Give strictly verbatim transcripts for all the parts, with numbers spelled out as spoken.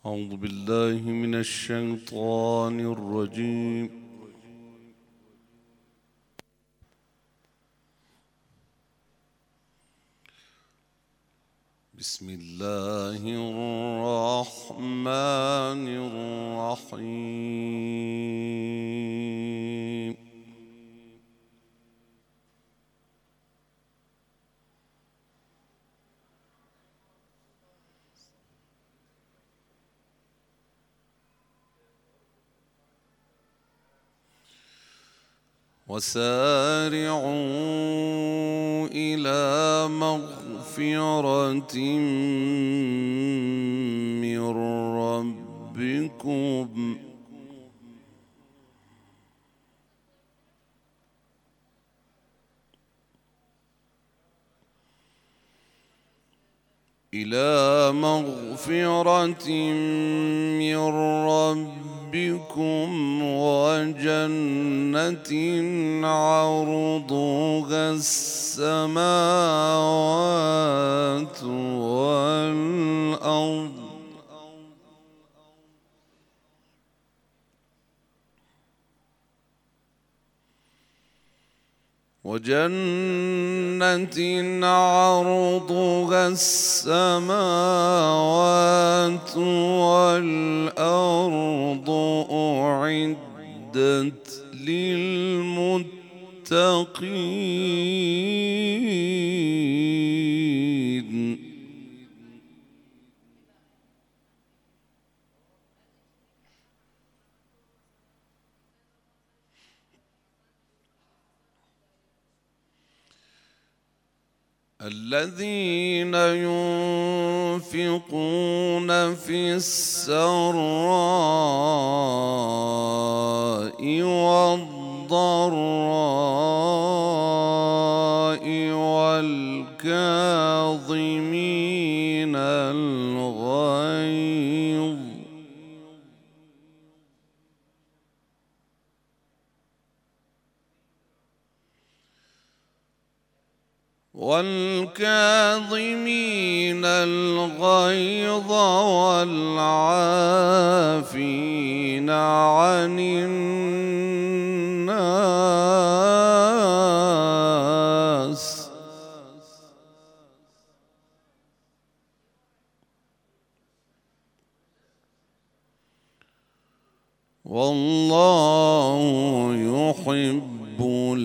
أعوذ بالله من الشيطان الرجيم. بسم الله الرحمن الرحيم. وسارعوا إلى مغفرة من ربكم إلى مغفرة من ربكم وجنة عرضها السماوات والأرض وجنة عرضها السماوات والأرض أعدت للمتقين. الذين ينفقون في السراء والضراء والكاظمين الغيظ والكاظمين الغيظ والعافين عن الناس والله يحب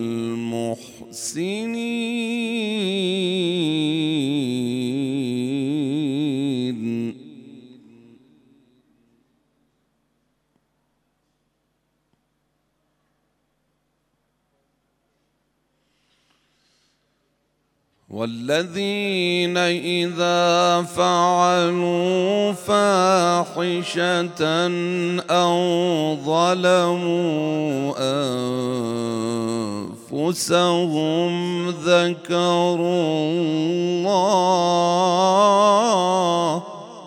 المحسنين. والذين إذا فعلوا فاحشة أو ظلموا أنفسهم ذكروا الله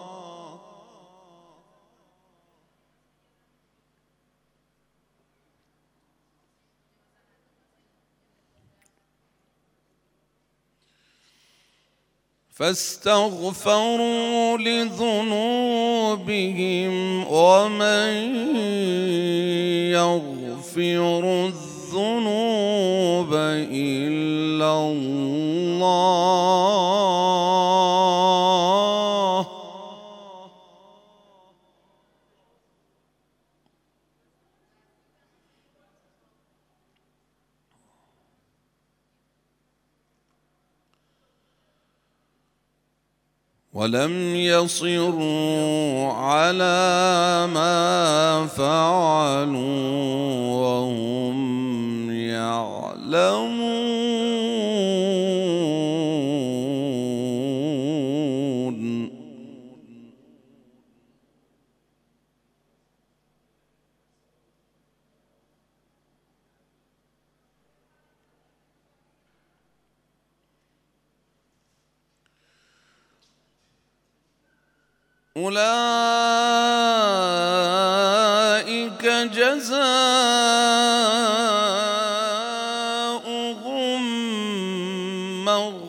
فاستغفروا لذنوبهم ومن يغفر الذنوب إلا الله ولم يصروا على ما فعلوا وهم يعلمون. أولئك جزاؤهم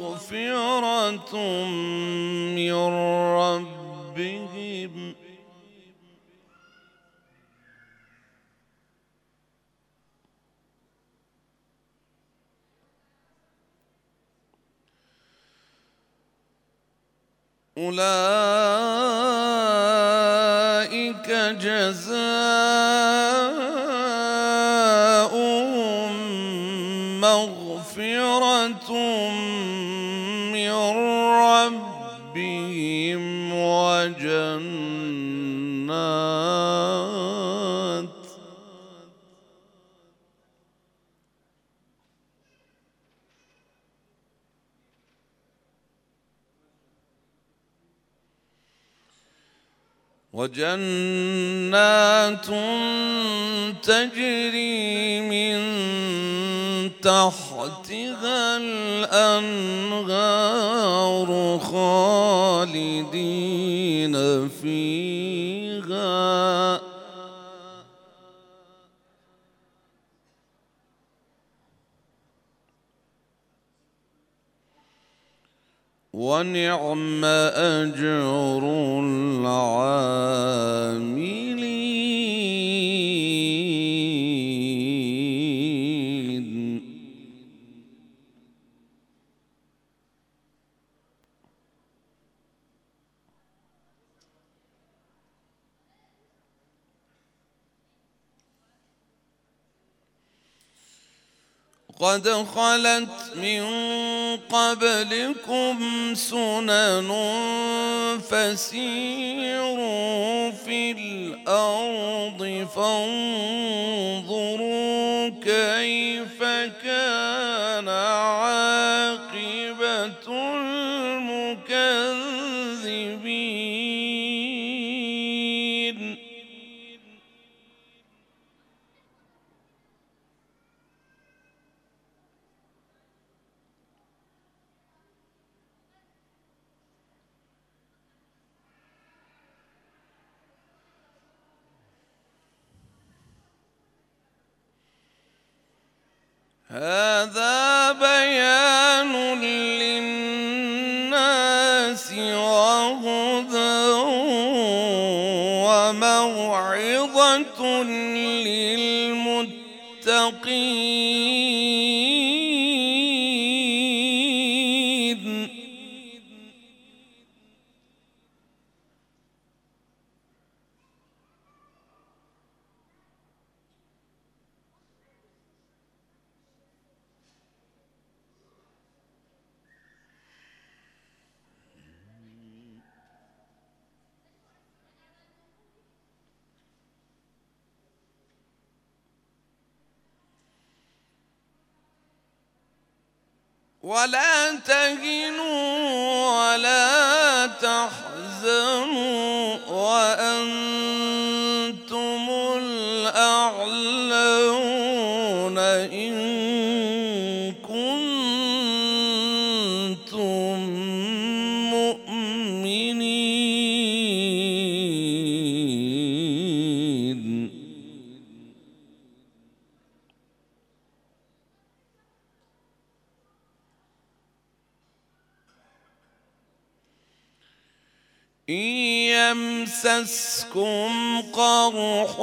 مغفرة من ربهم أولئك جزاؤهم مغفرة من ربهم وجنات وجنات تجري من تحتها الأنهار خالدين فيها ونعم أجر العاملين. قد خلت من قبلكم سنن فسيروا في الأرض فانظروا كيف كان عاقبة المكذبين. هذا بيان للناس وهدى وموعظة للمتقين. ولا تهنوا ولا تحزنوا وأنتم الأعلون إن كنتم مؤمنين. إن يمسسكم قرح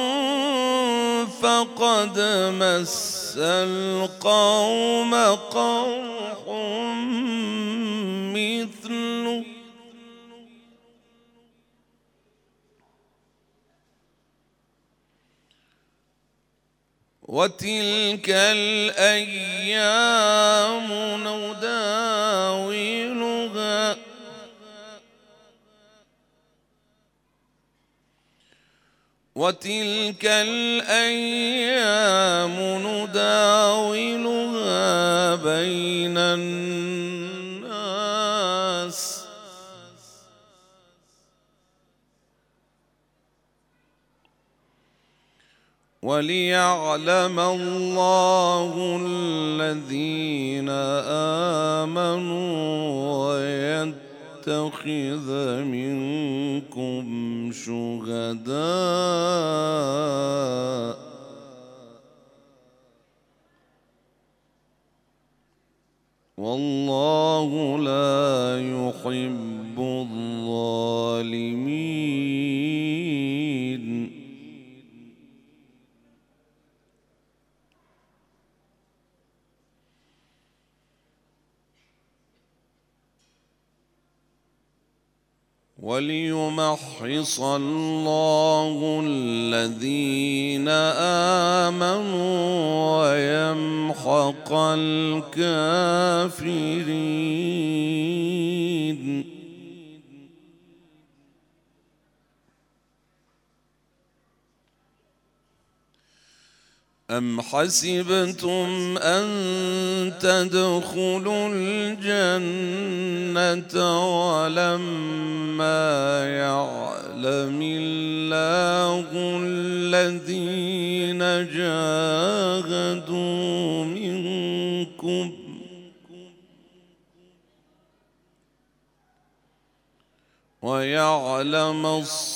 فقد مس القوم قرح مثله وتلك الأيام نداولها وتلك الأيام نداولها بين الناس وليعلم الله الذين آمنوا ويتخذ منكم شهداء والله لا يحب الظالمين. وليمحص الله الذين آمنوا ويمحق الكافرين. أم حسبتم أن تدخلوا الجنة ولما يعلم الله الذين جاهدوا منكم ويعلم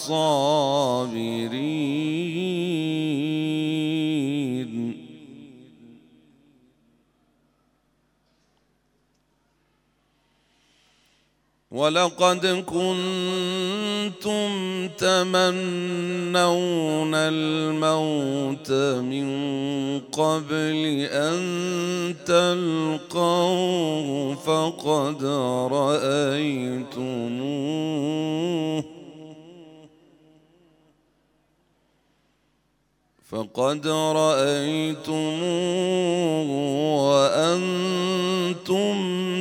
الصابرين. ولقد كنتم تمنون الموت من قبل أن تلقوه فقد رأيتموه فقد رأيتموه وأنتم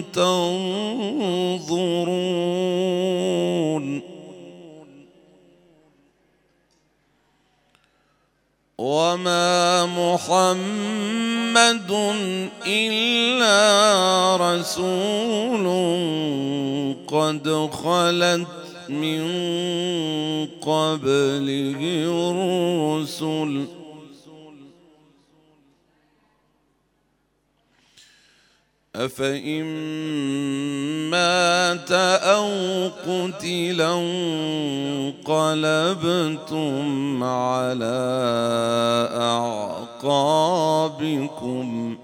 تنظرون. وما محمد إلا رسول قد خلت من قبله الرسل أفإن مات أو قتلا انقلبتم على أعقابكم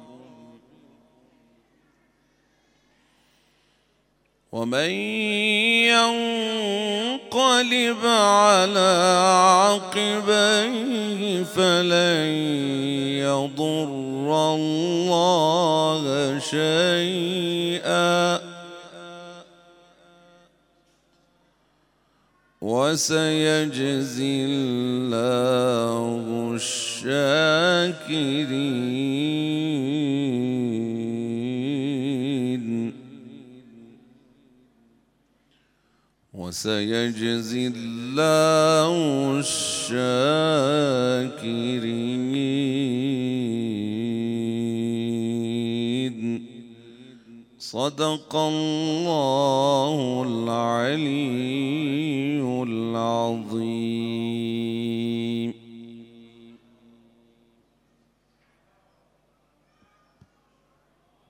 ومن ينقلب على عقبيه فلن يضر الله شيئا وسيجزي الله الشاكرين وسيجزي الله الشاكرين. صدق الله العلي العظيم.